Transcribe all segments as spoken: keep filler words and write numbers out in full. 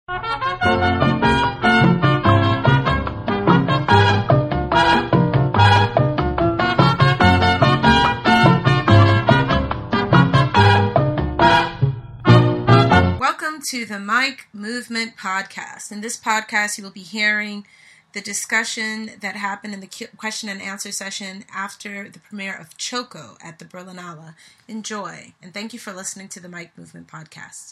Welcome to the Mike Movement Podcast. In this podcast, you will be hearing the discussion that happened in the question and answer session after the premiere of Choco at the Berlinale. Enjoy, and thank you for listening to the Mike Movement Podcast.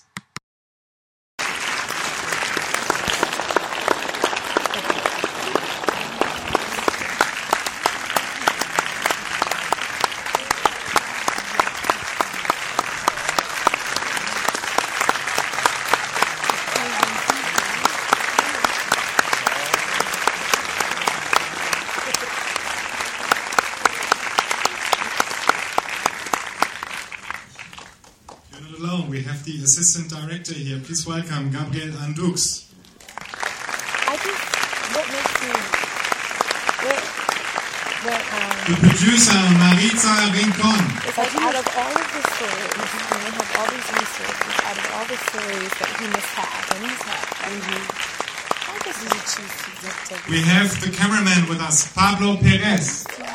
The assistant director here. Please welcome Gabriel Andux. I think what makes me what, what, um, the producer Maritza Rincon. It's like out of all of the stories, and we have all these resources, out of all the stories that he must have, and he's had, mm-hmm. How does he choose to get to We have the cameraman with us, Pablo Perez. I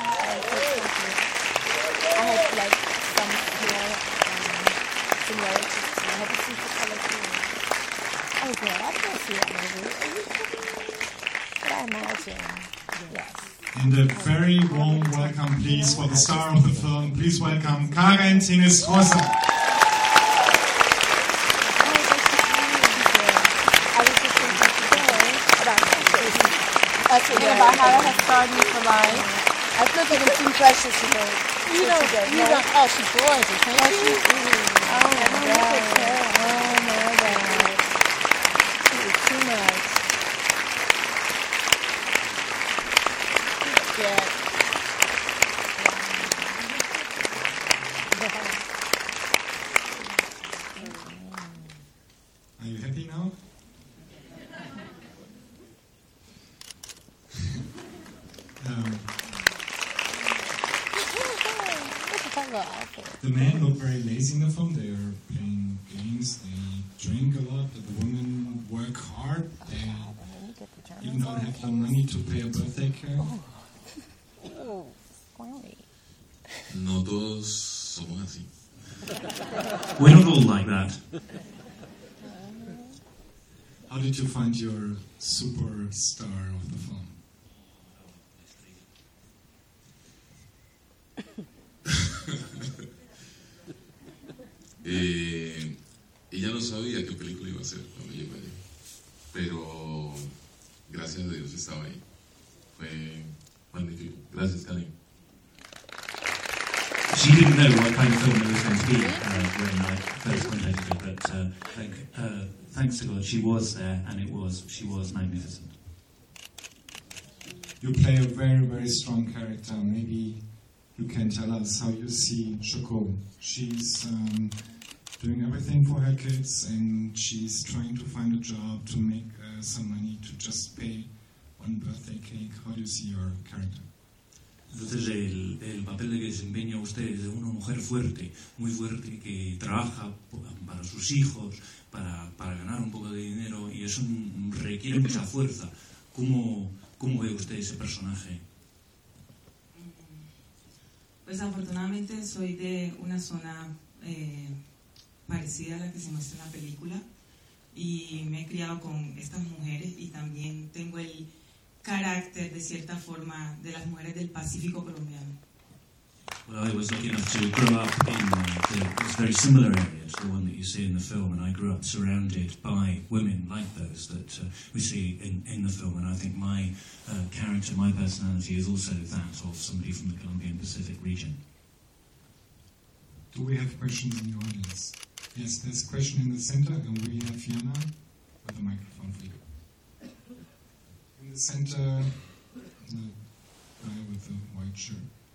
had like some small um, similarities. Oh, good. I can't see that movie. Are you kidding? But I imagine, yes. And a very warm welcome, please, for the star of the film. Please welcome Karen Sinestrosa. I was just thinking today about us thinking about how to have started for life. I still think it's too precious to go. You don't, you don't, oh, she's gorgeous, ain't she? Oh, my God. Oh, my God. Too much. Yeah. Are you happy now? um, the men look very lazy in the film. They are playing games. They drink a lot. The women work hard. They even don't have the money to pay a birthday cake. Oh, sorry. No todos somos así. We're not all like that. How did you find your superstar of the film? eh, ella no sabía qué película iba a hacer cuando llegó allí, pero gracias a Dios estaba ahí. Fue magnífico. Gracias, Karin. She didn't know what kind of film it was going to be uh, when I first contacted her, but uh, thank, uh, thanks to God, she was there, and it was she was magnificent. You play a very, very strong character. Maybe you can tell us how you see Choco. She's um, doing everything for her kids, and she's trying to find a job to make uh, some money to just pay one birthday cake. How do you see your character? Entonces el, el papel de que desempeña usted es de una mujer fuerte, muy fuerte, que trabaja para sus hijos, para, para ganar un poco de dinero, y eso requiere mucha fuerza. ¿Cómo, cómo ve usted ese personaje? Pues afortunadamente soy de una zona eh, parecida a la que se muestra en la película, y me he criado con estas mujeres, y también tengo el carácter de cierta forma de las mujeres del Pacífico colombiano. Well, I was lucky enough to grow up in uh, the, this very similar area to the one that you see in the film, and I grew up surrounded by women like those that uh, we see in, in the film, and I think my uh, character, my personality is also that of somebody from the Colombian Pacific region. Do we have questions in the audience? Yes, there's a question in the center, and we have Fiona with a microphone for you. In the center, the guy with the white shirt.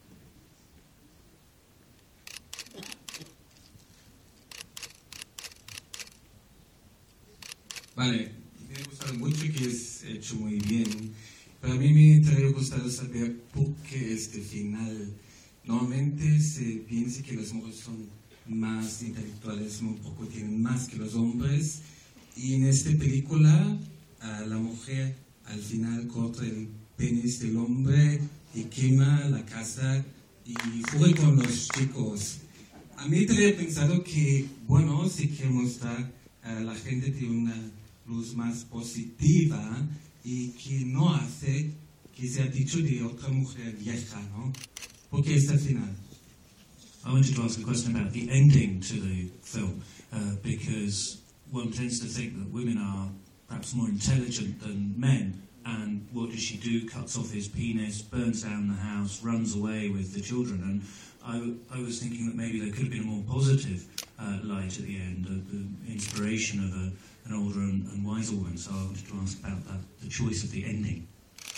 Vale, me ha gustado mucho que es hecho muy bien, pero a mí me trae gustado saber por qué este final. Normalmente se piensa que las mujeres son más intelectuales, un poco tienen más que los hombres, y en esta película a la mujer al final corta el penis del hombre y quema la casa y fuga con los chicos. A mí te había pensado que, bueno, si queremos dar a la gente de una luz más positiva y que no hace que sea dicho de otra mujer vieja, ¿no? Porque es al final. I wanted to ask a question about the ending to the film, uh, because one tends to think that women are perhaps more intelligent than men, and what does she do? Cuts off his penis, burns down the house, runs away with the children, and I, I was thinking that maybe there could have been a more positive uh, light at the end, uh, the inspiration of a, an older and, and wiser woman, so I wanted to ask about that, the choice of the ending.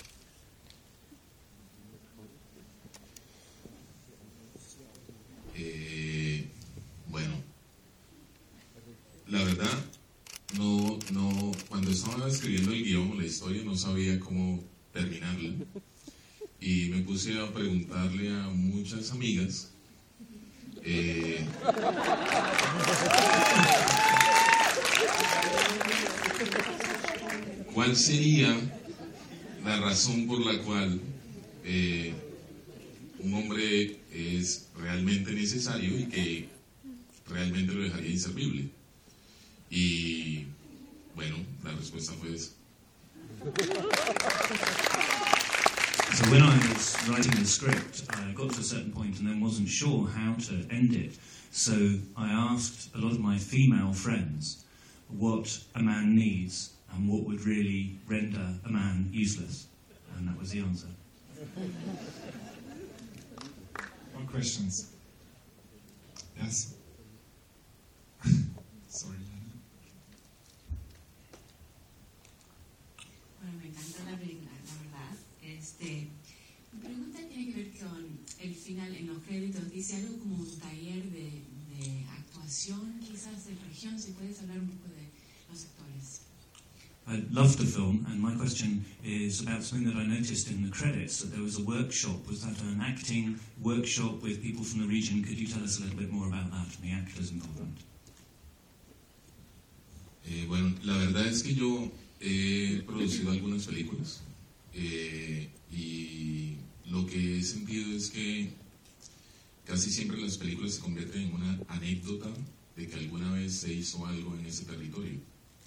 Eh, bueno, la verdad, no, no, cuando estaba escribiendo el guión, la historia, no sabía cómo terminarla. Y me puse a preguntarle a muchas amigas eh, cuál sería la razón por la cual eh, un hombre es realmente necesario y que realmente lo dejaría inservible. Y bueno, la respuesta fue esa. So when I was writing the script, I got to a certain point and then wasn't sure how to end it. So I asked a lot of my female friends what a man needs and what would really render a man useless. And that was the answer. More questions? Yes? Sorry. Bueno, me encanta la película, la verdad. Este, mi pregunta tiene que ver con el final. En los créditos dice algo como un taller de, de actuación, quizás de región. Si puedes hablar un poco de los actores. I loved the film, and my question is about something that I noticed in the credits, that there was a workshop. Was that an acting workshop with people from the region? Could you tell us a little bit more about that and the actors involvement? Eh, bueno, la verdad es que yo he producido algunas películas eh, y lo que he sentido es que casi siempre las películas se convierten en una anécdota de que alguna vez se hizo algo en ese territorio.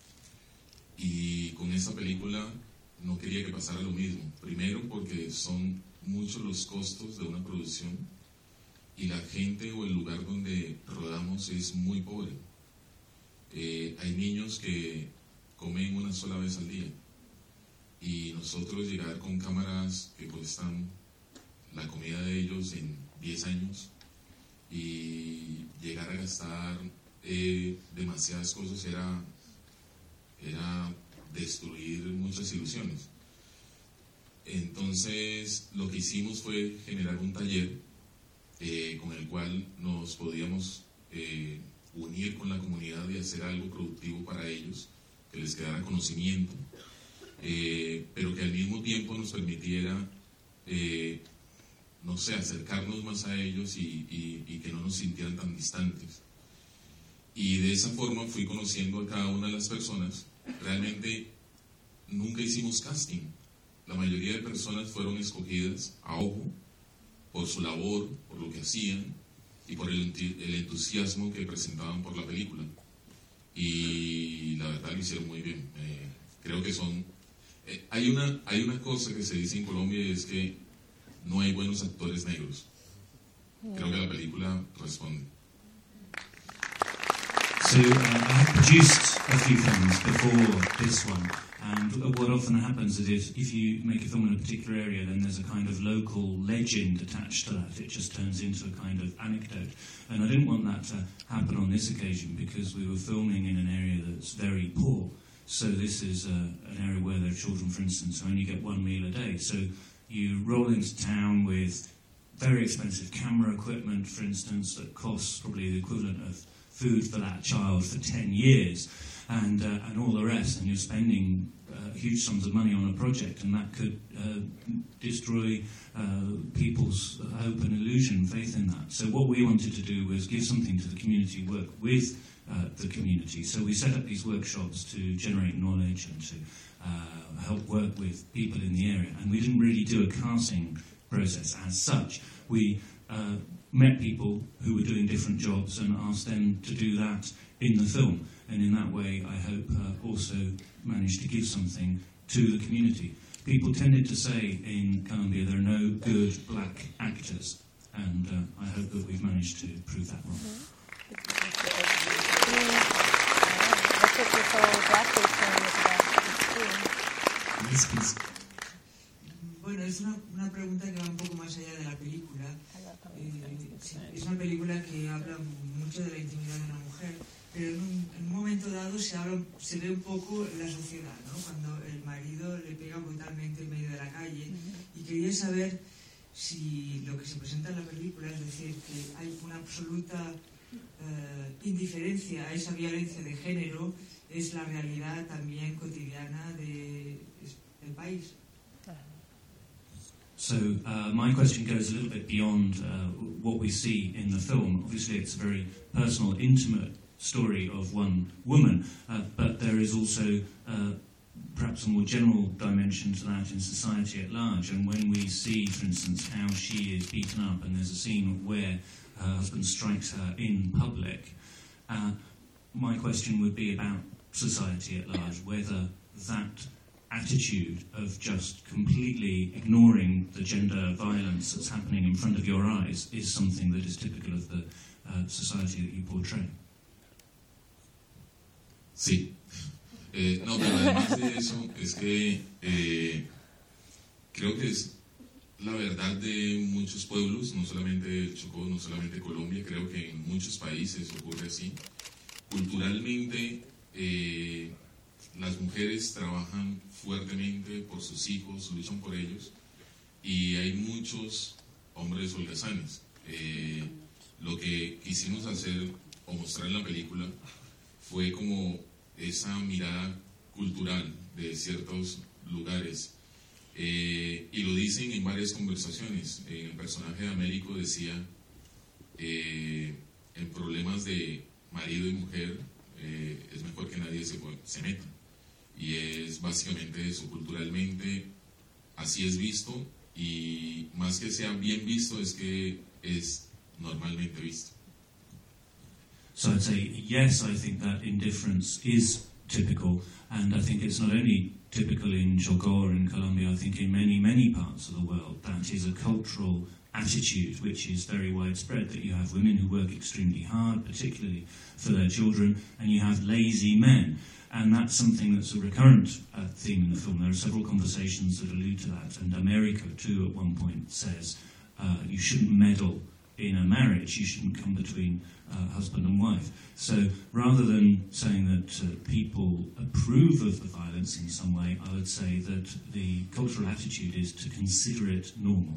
Y con esta película no quería que pasara lo mismo. Primero porque son muchos los costos de una producción y la gente o el lugar donde rodamos es muy pobre. Eh, hay niños que comen una sola vez al día y nosotros llegar con cámaras que cuestan la comida de ellos en diez años y llegar a gastar eh, demasiadas cosas era, era destruir muchas ilusiones. Entonces lo que hicimos fue generar un taller eh, con el cual nos podíamos eh, unir con la comunidad y hacer algo productivo para ellos, que les quedara conocimiento, eh, pero que al mismo tiempo nos permitiera, eh, no sé, acercarnos más a ellos y, y, y que no nos sintieran tan distantes. Y de esa forma fui conociendo a cada una de las personas. Realmente nunca hicimos casting. La mayoría de personas fueron escogidas a ojo por su labor, por lo que hacían y por el, el entusiasmo que presentaban por la película. Y la verdad lo hicieron muy bien. Eh, creo que son... Eh, hay, una, hay una cosa que se dice en Colombia y es que no hay buenos actores negros. Creo que la película responde. So uh, I have produced a few films before this one, and what often happens is if, if you make a film in a particular area, then there's a kind of local legend attached to that. It just turns into a kind of anecdote. And I didn't want that to happen on this occasion because we were filming in an area that's very poor. So this is uh, an area where there are children, for instance, who only get one meal a day. So you roll into town with very expensive camera equipment, for instance, that costs probably the equivalent of food for that child for ten years and uh, and all the rest, and you're spending uh, huge sums of money on a project, and that could uh, destroy uh, people's hope and illusion, faith in that. So what we wanted to do was give something to the community, work with uh, the community. So we set up these workshops to generate knowledge and to uh, help work with people in the area. And we didn't really do a casting process as such. We uh, met people who were doing different jobs and asked them to do that in the film. And in that way, I hope uh, also managed to give something to the community. People tended to say in Colombia there are no good black actors, and uh, I hope that we've managed to prove that wrong. Bueno, es una, una pregunta que va un poco más allá de la película. Eh, sí, es una película que habla mucho de la intimidad de una mujer, pero en un, en un momento dado se, habla, se ve un poco la sociedad, ¿no? Cuando el marido le pega brutalmente en medio de la calle. Y quería saber si lo que se presenta en la película, es decir, que hay una absoluta eh, indiferencia a esa violencia de género, es la realidad también cotidiana de, del país. So uh, my question goes a little bit beyond uh, what we see in the film. Obviously it's a very personal, intimate story of one woman, uh, but there is also uh, perhaps a more general dimension to that in society at large. And when we see, for instance, how she is beaten up, and there's a scene where her husband strikes her in public, uh, my question would be about society at large, whether that attitude of just completely ignoring the gender violence that's happening in front of your eyes is something that is typical of the uh, society that you portray. Sí. Eh, no, pero además de eso, es que eh, creo que es la verdad de muchos pueblos, no solamente el Chocó, no solamente Colombia, creo que en muchos países ocurre así. Culturalmente, eh, las mujeres trabajan fuertemente por sus hijos, luchan por ellos, y hay muchos hombres holgazanes. Eh, lo que quisimos hacer o mostrar en la película fue como esa mirada cultural de ciertos lugares. Eh, y lo dicen en varias conversaciones. El personaje de Américo decía, eh, en problemas de marido y mujer, eh, es mejor que nadie se, se meta. Y es básicamente eso, culturalmente así es visto, y más que sea bien visto es que es normalmente visto. So I'd say, yes, I think that indifference is typical, and I think it's not only typical in Chocó or in Colombia, I think in many, many parts of the world, that is a cultural attitude which is very widespread, that you have women who work extremely hard, particularly for their children, and you have lazy men. And that's something that's a recurrent uh, theme in the film. There are several conversations that allude to that, and Americo, too, at one point says, uh, you shouldn't meddle in a marriage, you shouldn't come between uh, husband and wife. So rather than saying that uh, people approve of the violence in some way, I would say that the cultural attitude is to consider it normal.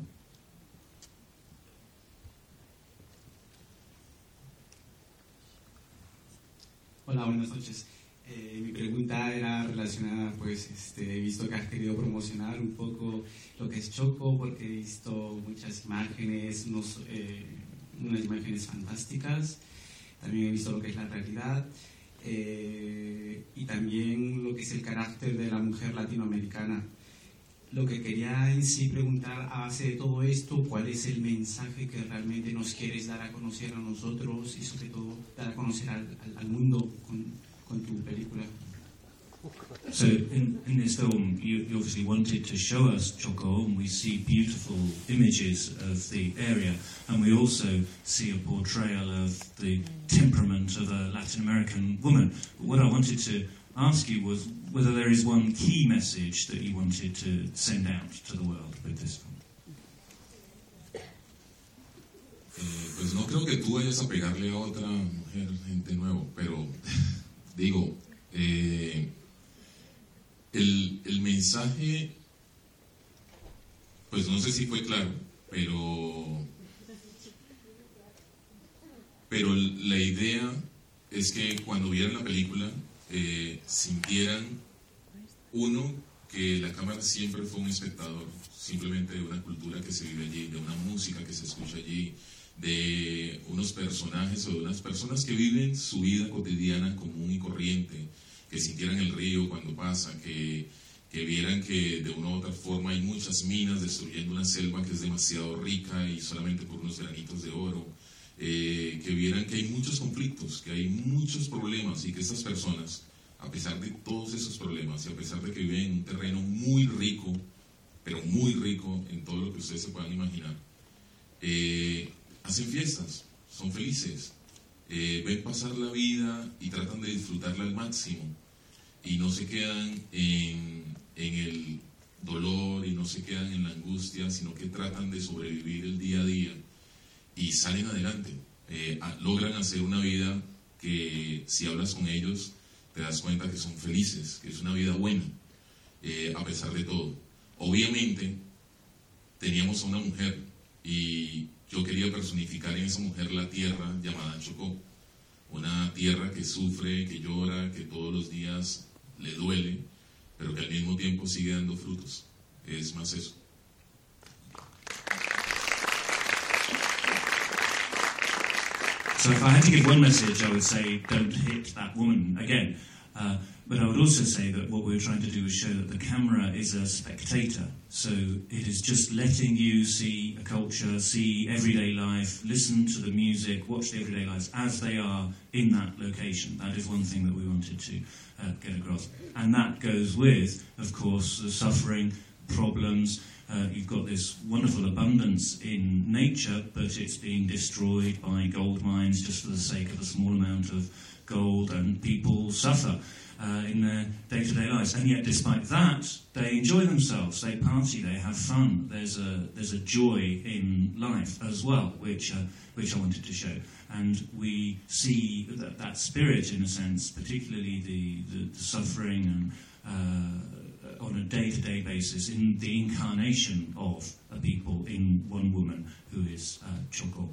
Hola, buenas noches. Eh, mi pregunta era relacionada, pues, este, he visto que has querido promocionar un poco lo que es Chocó, porque he visto muchas imágenes, unos, eh, unas imágenes fantásticas, también he visto lo que es la realidad, eh, y también lo que es el carácter de la mujer latinoamericana. Lo que quería en sí preguntar a base de todo esto, ¿cuál es el mensaje que realmente nos quieres dar a conocer a nosotros y sobre todo dar a conocer al, al, al mundo con, con tu película? So in, in this film, you, you obviously wanted to show us Chocó, and we see beautiful images of the area, and we also see a portrayal of the temperament of a Latin American woman. But what I wanted to ask you was whether there is one key message that you wanted to send out to the world with this film. Eh, pues no creo que tú vayas a pegarle a otra mujer de nuevo, pero digo, eh, el, el mensaje, pues no sé si fue claro, pero, pero la idea es que cuando vieran la película, eh, sintieran, uno, que la cámara siempre fue un espectador, simplemente de una cultura que se vive allí, de una música que se escucha allí, de unos personajes o de unas personas que viven su vida cotidiana común y corriente, que sintieran el río cuando pasa, que, que vieran que de una u otra forma hay muchas minas destruyendo una selva que es demasiado rica y solamente por unos granitos de oro, eh, que vieran que hay muchos conflictos, que hay muchos problemas y que estas personas, a pesar de todos esos problemas y a pesar de que viven en un terreno muy rico, pero muy rico en todo lo que ustedes se puedan imaginar, eh, hacen fiestas, son felices, eh, ven pasar la vida y tratan de disfrutarla al máximo y no se quedan en, en el dolor y no se quedan en la angustia, sino que tratan de sobrevivir el día a día y salen adelante, eh, a, logran hacer una vida que si hablas con ellos te das cuenta que son felices, que es una vida buena, eh, a pesar de todo. Obviamente teníamos a una mujer y yo quería personificar en esa mujer la tierra llamada Chocó, una tierra que sufre, que llora, que todos los días le duele, pero que al mismo tiempo sigue dando frutos. Es más eso. So if I had to give one message, I would say don't hit that woman again. Uh, but I would also say that what we're trying to do is show that the camera is a spectator. So it is just letting you see a culture, see everyday life, listen to the music, watch the everyday lives as they are in that location. That is one thing that we wanted to uh, get across. And that goes with, of course, the suffering, problems. Uh, you've got this wonderful abundance in nature, but it's being destroyed by gold mines just for the sake of a small amount of gold, and people suffer uh, in their day-to-day lives. And yet, despite that, they enjoy themselves, they party, they have fun. There's a there's a joy in life as well, which uh, which I wanted to show. And we see that, that spirit, in a sense, particularly the, the, the suffering and uh, on a day-to-day basis in the incarnation of a people in one woman who is uh, Chocó.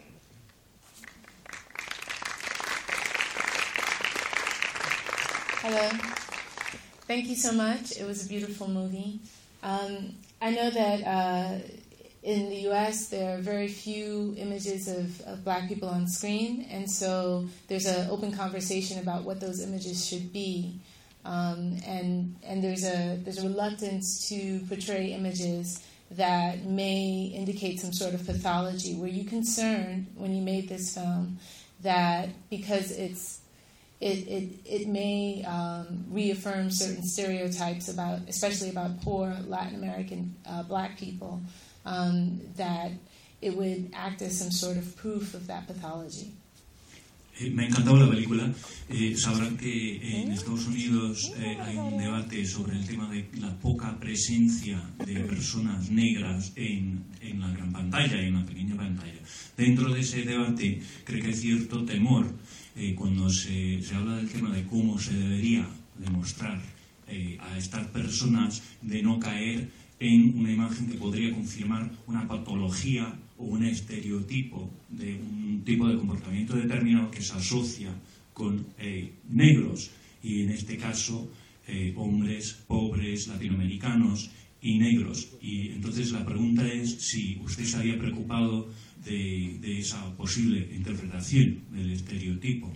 Hello. Thank you so much. It was a beautiful movie. Um, I know that uh, in the U S there are very few images of, of black people on screen, and so there's an open conversation about what those images should be. Um, and and there's a there's a reluctance to portray images that may indicate some sort of pathology. Were you concerned when you made this film that because it's it it, it may um, reaffirm certain stereotypes about, especially about poor Latin American uh, black people, um, that it would act as some sort of proof of that pathology? Me ha encantado la película. Eh, sabrán que en Estados Unidos eh, hay un debate sobre el tema de la poca presencia de personas negras en, en la gran pantalla y en la pequeña pantalla. Dentro de ese debate creo que hay cierto temor eh, cuando se, se habla del tema de cómo se debería demostrar eh, a estas personas, de no caer en una imagen que podría confirmar una patología o un estereotipo de un tipo de comportamiento determinado que se asocia con eh, negros, y en este caso eh, hombres pobres, latinoamericanos y negros. Y entonces la pregunta es si usted se había preocupado de, de esa posible interpretación del estereotipo.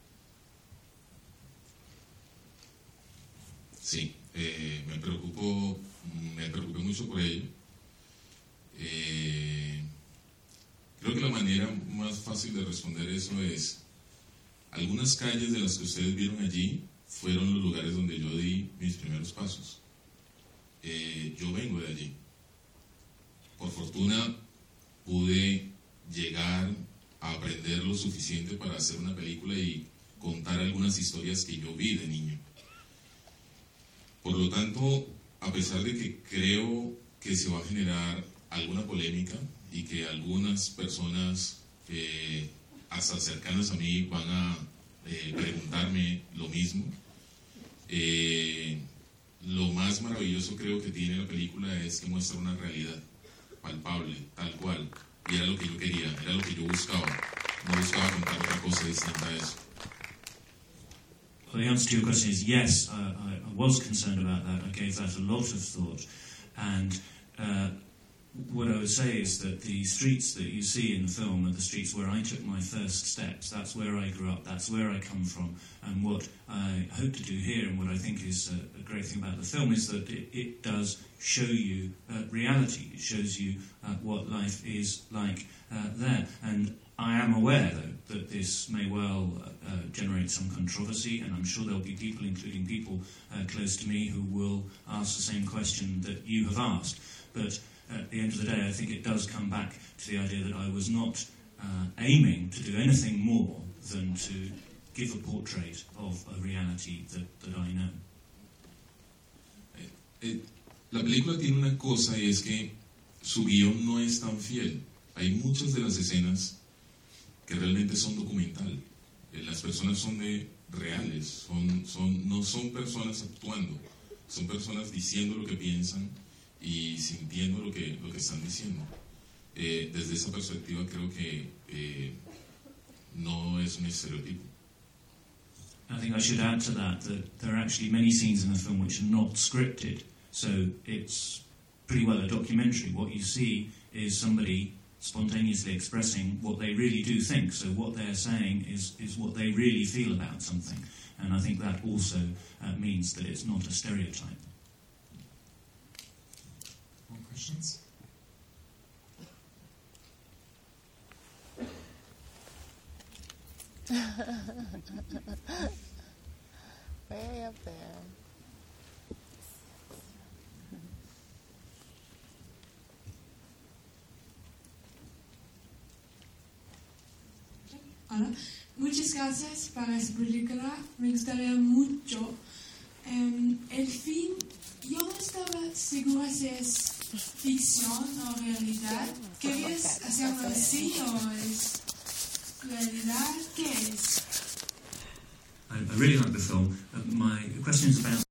Sí, eh, me preocupo, me preocupé mucho por ello. Eh, creo que la manera más fácil de responder eso es: algunas calles de las que ustedes vieron allí fueron los lugares donde yo di mis primeros pasos. Eh, yo vengo de allí. Por fortuna pude llegar a aprender lo suficiente para hacer una película y contar algunas historias que yo vi de niño. Por lo tanto, a pesar de que creo que se va a generar alguna polémica y que algunas personas eh, hasta cercanas a mí van a eh, preguntarme lo mismo, eh, lo más maravilloso creo que tiene la película es que muestra una realidad palpable, tal cual, y era lo que yo quería, era lo que yo buscaba. No buscaba contar otra cosa distinta a eso. Well, the answer to your question is yes, I, I, I was concerned about that. I gave that a lot of thought. And uh, what I would say is that the streets that you see in the film are the streets where I took my first steps. That's where I grew up. That's where I come from. And what I hope to do here, and what I think is a, a great thing about the film, is that it, it does show you uh, reality. It shows you uh, what life is like uh, there. And I am aware, though, that this may well uh, generate some controversy, and I'm sure there'll be people, including people uh, close to me, who will ask the same question that you have asked. But at the end of the day, I think it does come back to the idea that I was not uh, aiming to do anything more than to give a portrait of a reality that, that I know. Eh, eh, la película tiene una cosa, y es que su guión no es tan fiel. Hay muchas de las escenas que realmente son documental. Eh, las personas son de reales, son, son, no son personas actuando, son personas diciendo lo que piensan y sintiendo lo que, lo que están diciendo. Eh, desde esa perspectiva creo que eh, no es un estereotipo. I think I should add to that that there are actually many scenes in the film which are not scripted, so it's pretty well a documentary. What you see is somebody spontaneously expressing what they really do think, so what they're saying is, is what they really feel about something, and I think that also uh, means that it's not a stereotype. More questions? Way up there. Hola, muchas gracias para esta película. Me gustaría mucho. Um, el fin, yo no estaba segura si es ficción o realidad. ¿Querías hacerlo así o es realidad? ¿Qué es? I, I really like the film. Uh, my question is about.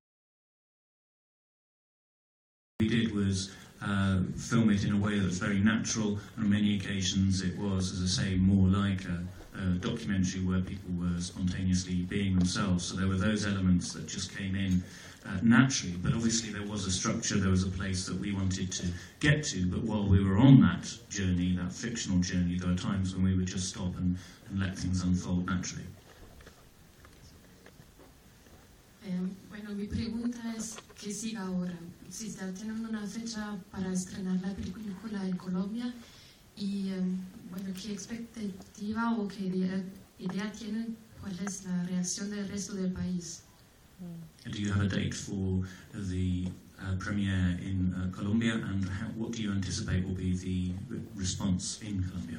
What we did was uh, film it in a way that was very natural, and on many occasions it was, as I say, more like a, a documentary where people were spontaneously being themselves. So there were those elements that just came in uh, naturally, but obviously there was a structure, there was a place that we wanted to get to, but while we were on that journey, that fictional journey, there were times when we would just stop and, and let things unfold naturally. Eh, bueno, mi pregunta es, ¿qué sigue ahora? Si está teniendo una fecha para estrenar la película en Colombia, y eh, bueno, ¿qué expectativa o qué idea, idea tienen? ¿Cuál es la reacción del resto del país? Do you have a date for the uh, premiere in uh, Colombia, and how, what do you anticipate will be the response in Colombia?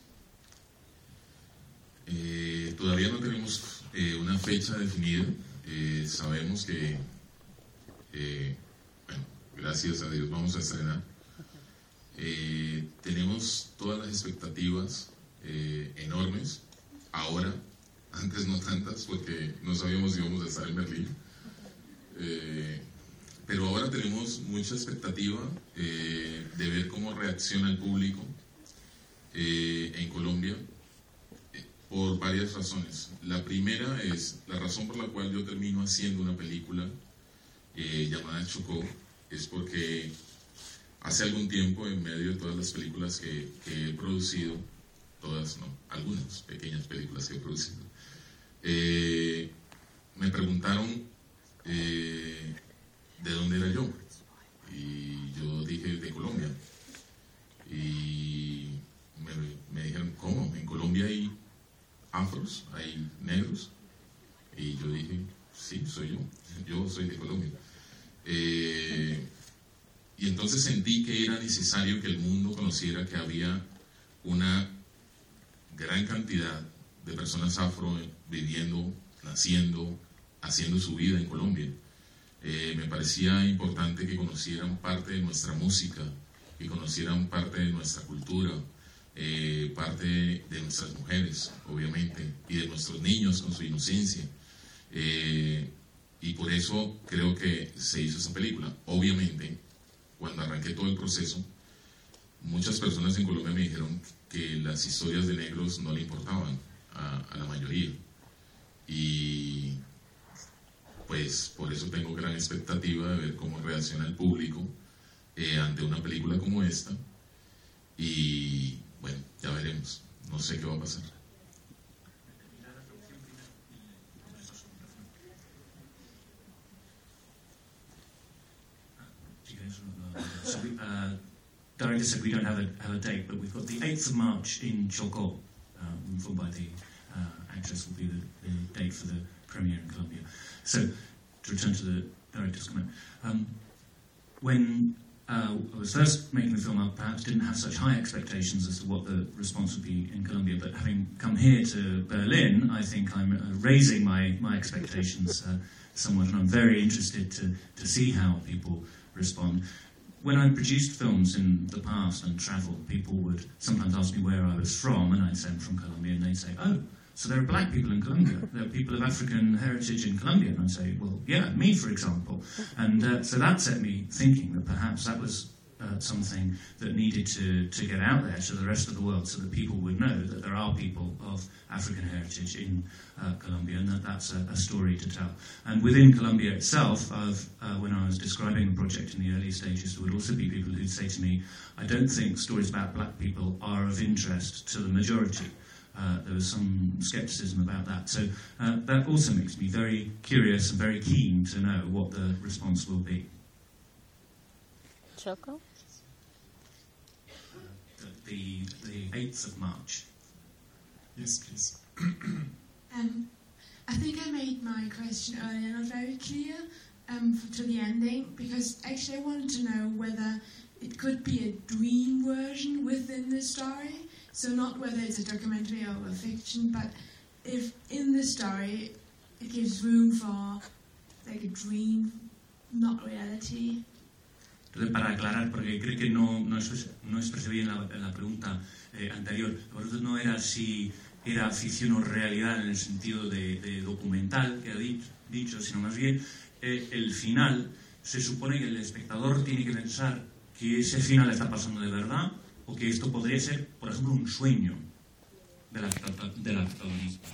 Eh, todavía no tenemos eh, una fecha definida. Eh, sabemos que, eh, bueno, gracias a Dios vamos a estrenar. Eh, tenemos todas las expectativas eh, enormes. Ahora, antes no tantas, porque no sabíamos si íbamos a estar en Berlín. Eh, pero ahora tenemos mucha expectativa eh, de ver cómo reacciona el público eh, en Colombia. Por varias razones. La primera es la razón por la cual yo termino haciendo una película eh, llamada Chocó, es porque hace algún tiempo, en medio de todas las películas que, que he producido, todas no, algunas pequeñas películas que he producido, eh, me preguntaron eh, de dónde era yo, y yo dije de Colombia, y me, me dijeron, ¿cómo? En Colombia hay afros, hay negros, y yo dije, sí, soy yo, yo soy de Colombia. Eh, y entonces sentí que era necesario que el mundo conociera que había una gran cantidad de personas afro viviendo, naciendo, haciendo su vida en Colombia. Eh, me parecía importante que conocieran parte de nuestra música, que conocieran parte de nuestra cultura, Eh, parte de nuestras mujeres, obviamente, y de nuestros niños con su inocencia. Eh, y por eso creo que se hizo esa película. Obviamente, cuando arranqué todo el proceso, muchas personas en Colombia me dijeron que las historias de negros no le importaban a, a la mayoría. Y pues por eso tengo gran expectativa de ver cómo reacciona el público eh, ante una película como esta. Y bueno, ya veremos. No sé qué va a pasar. So we, uh, director said we don't have a, have a date, but we've got the eighth of March in Choco, uh, informed by the uh, actress, will be the, the date for the premiere in Colombia. So, to return to the director's comment, um, when uh, I was first making the film, I perhaps didn't have such high expectations as to what the response would be in Colombia, but having come here to Berlin, I think I'm uh, raising my, my expectations uh, somewhat, and I'm very interested to, to see how people respond. When I produced films in the past and travelled, people would sometimes ask me where I was from, and I'd say I'm from Colombia, and they'd say, oh, so there are black people in Colombia, there are people of African heritage in Colombia, and I'd say, well, yeah, me, for example. And uh, so that set me thinking that perhaps that was uh, something that needed to, to get out there to the rest of the world so that people would know that there are people of African heritage in uh, Colombia, and that that's a, a story to tell. And within Colombia itself, I've, uh, when I was describing the project in the early stages, there would also be people who'd say to me, I don't think stories about black people are of interest to the majority. Uh, there was some scepticism about that. So uh, that also makes me very curious and very keen to know what the response will be. Choco? The, the eighth of March. Yes, please. um, I think I made my question earlier not very clear um, for, to the ending, because actually I wanted to know whether it could be a dream version within the story. So not whether it's a documentary or a fiction, but if in the story it gives room for like a dream, not reality. Entonces, para aclarar, porque creo que no, no, no expresé bien la, la pregunta eh, anterior, por eso no era si era ficción o realidad en el sentido de, de documental que ha dicho, dicho sino más bien eh, el final. Se supone que el espectador tiene que pensar que ese final está pasando de verdad, o que esto podría ser, por ejemplo, un sueño de la, de la protagonista.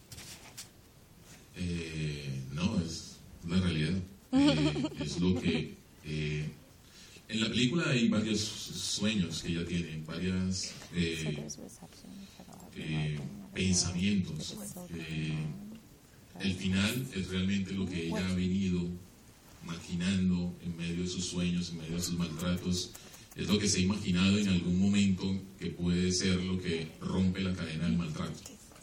Eh, no, es la realidad. Eh, es lo que... Eh, en la película hay varios sueños que ella tiene, varios eh, eh, pensamientos. Eh, el final es realmente lo que ella ha venido maquinando en medio de sus sueños, en medio de sus maltratos. Es lo que se ha imaginado en algún momento que puede ser lo que rompe la cadena del maltrato.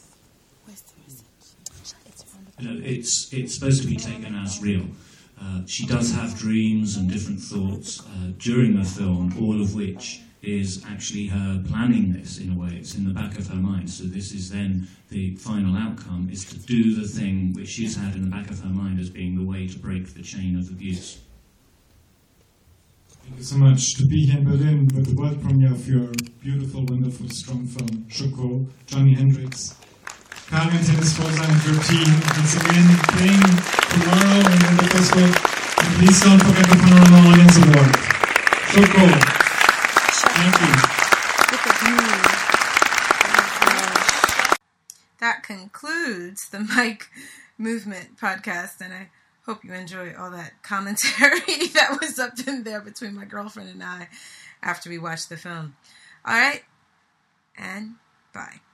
You know, it's, it's supposed to be taken as real. Uh, she does have dreams and different thoughts uh, during the film, all of which is actually her planning this in a way. It's in the back of her mind. So this is then the final outcome, is to do the thing which she's had in the back of her mind as being the way to break the chain of abuse. Thank you so much to be here in Berlin with the world premiere of your beautiful, wonderful, strong film, Choco, Jimi Hendrix, Karin Tennis-Forza and your team, once again, playing tomorrow in the festival. And please don't forget the Panorama Audience Award. Choco. Thank you. That concludes the Mike Movement podcast, and I hope you enjoy all that commentary that was up in there between my girlfriend and I after we watched the film. All right, and bye.